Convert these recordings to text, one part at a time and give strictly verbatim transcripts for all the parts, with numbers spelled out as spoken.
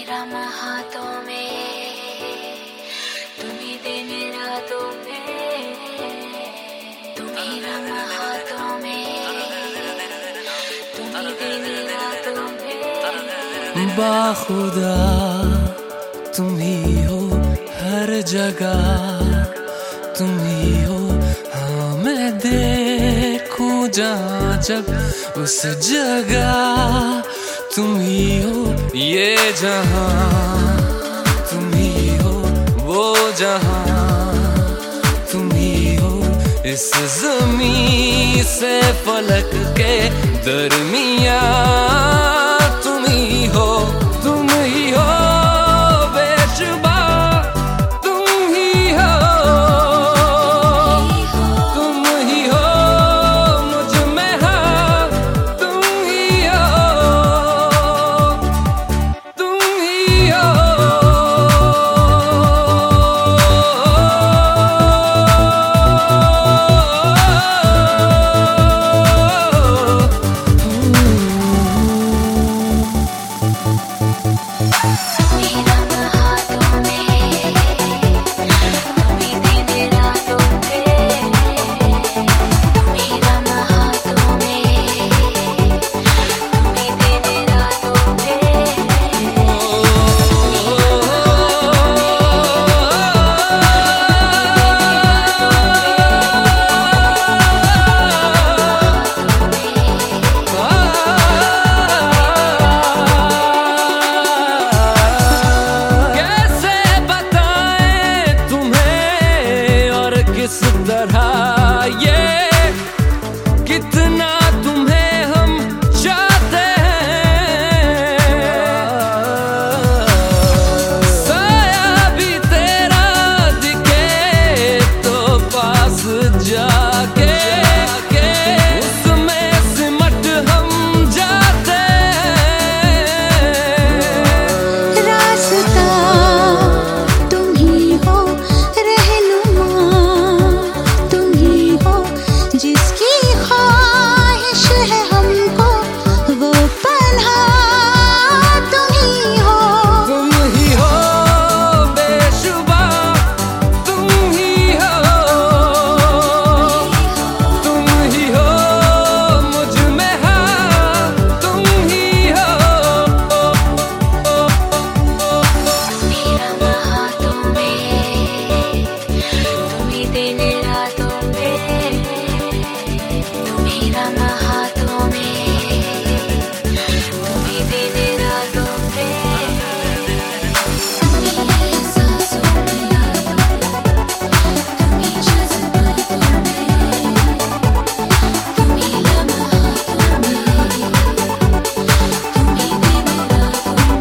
राम हाथों में, तुम्ही दिन रातों में, तुम्ही राम हाथों में, तुम्ही दिन रातों में। बाखुदा तुम ही हो हर जगह, तुम ही हो। हाँ मैं देखूं जहाँ जब उस जगह तुम ही हो। ये जहाँ तुम ही हो, वो जहाँ तुम ही हो। इस ज़मीं से फलक के दरमियाँ तुम ही हो, तुम ही हो बेशुबा। किस तरह ये कितना तुम्हें हम चाहते हैं, साया भी तेरा दिखे तो पास जाके उसमें सिमट हम जाते हैं। रास्ता तुम ही हो, जिसकी ख्वाहिश है हमको वो पन्हा तुम ही हो। तुम ही हो बेशुबा, तुम ही हो, तुम ही हो मुझ में हाँ, तुम ही हो। मेरा हाथों में, तुम्ही दिन रातों में, तुम्ही राम हाथों में, तुम्ही दिन रातों में, तुम्ही एहसासों में, तुम्ही जज्बातों में, तुम्ही राम हाथों में, तुम्ही दिन रातों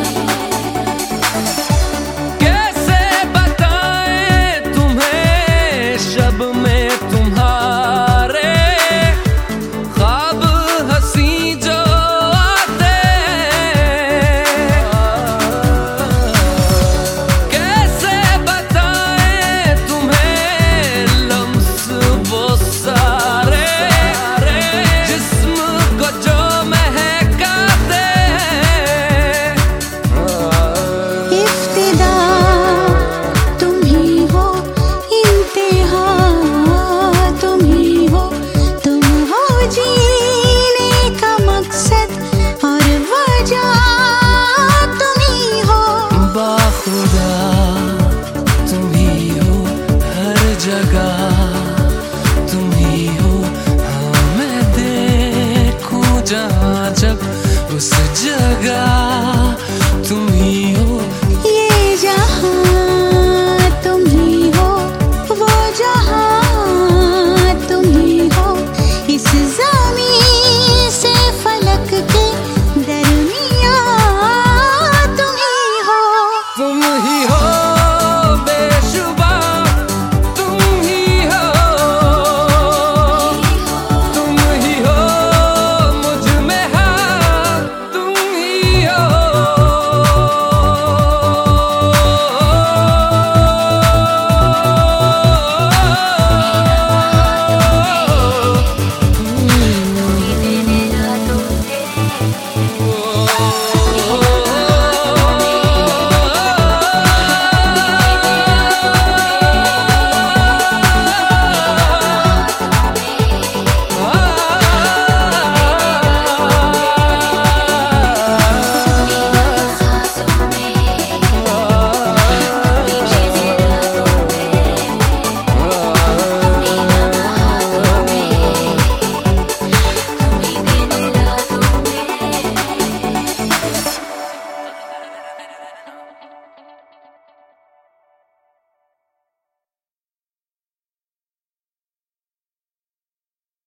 में। कैसे बताएं तुम्हें शब में तुम्हारे ख्वाब हंसी जो आते हैं। कैसे बताएं तुम्हें लम्स वो सारे जिस्म को जो महकाते हैं। इब्तिदा तुम ही हो, इंतहा तुम ही हो, तुम हो जीने का मकसद और वजह तुम ही हो। बाखुदा तुम ही हो हर जगह, तुम ही हो। हाँ मैं देखूं जहाँ जब उस जगह